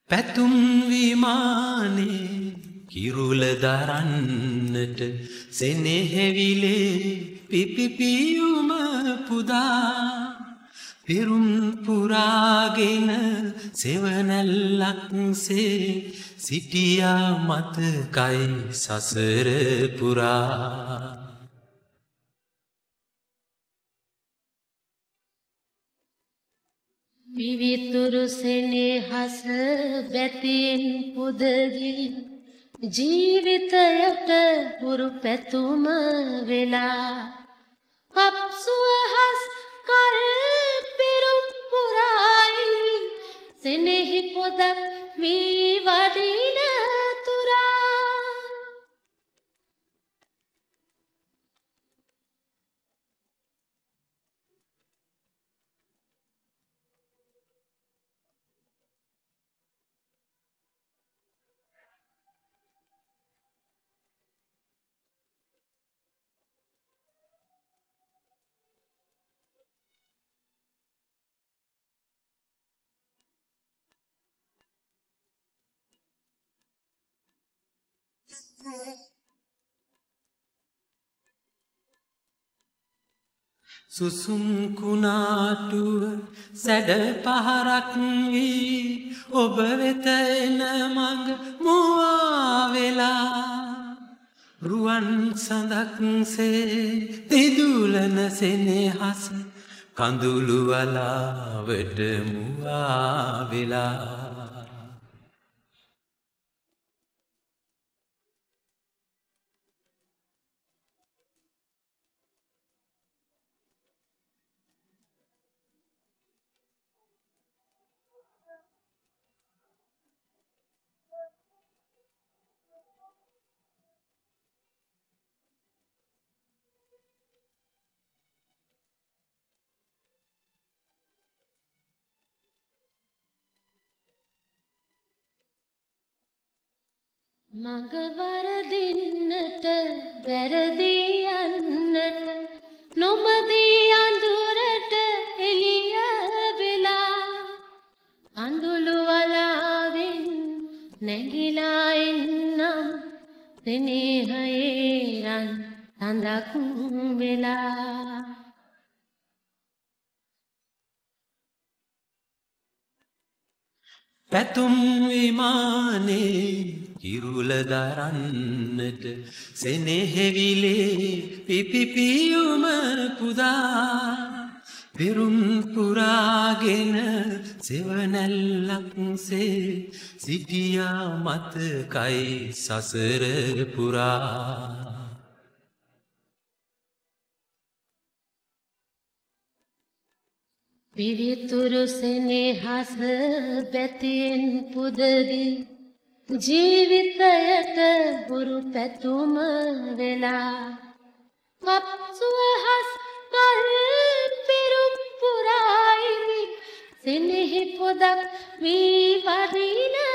පැතුම් විමානේ කිරුල දරන්නට සෙනෙහෙවිලේ පිපිපියුම පුදා පෙරුම් පුරාගෙන සෙවනැල්ලක්සේ සිටියා මතකයි සසර පුරා විවිතුරු සෙනෙහස බැතින් පුදගින් ජීවිතයට පුරු පැතුම වෙලා අප්සුවහස් කර පෙරුම් පුරායි සෙනෙහි පොදක් වී වඩින තුරා සුසුම් කුණාටුව සැඩ පහරක් වී ඔබ වෙත එන මඟ මුවා වෙලා රුවන් සඳක්සේ දිදුලන සෙනෙහස කඳුළු වලාවට මුවා වෙලා මඟ වරදින්නට වැරදී යන්නට නොමදී අඳුරට එළිය වෙලා අඳුළු වලාවෙන් නැගිලා එන්නම් සෙනෙහයේ රන් හඳක් වෙලා පැතුම් විමානේ කිරුල දරන්නට සෙනෙහෙවිලේ පිපිපියුම පුදා පෙරුම් පුරාගෙන සෙවනැල්ලක්සේ සිටියා මතකයි සසර පුරා විවිතුරු සෙනෙහස බැතින් පුදගි ජීවිතයට බුරු පැතුම වෙලා අප්සුවහස් කර පෙරුම් පුරායි සෙනෙහි පොදක් වී වඩින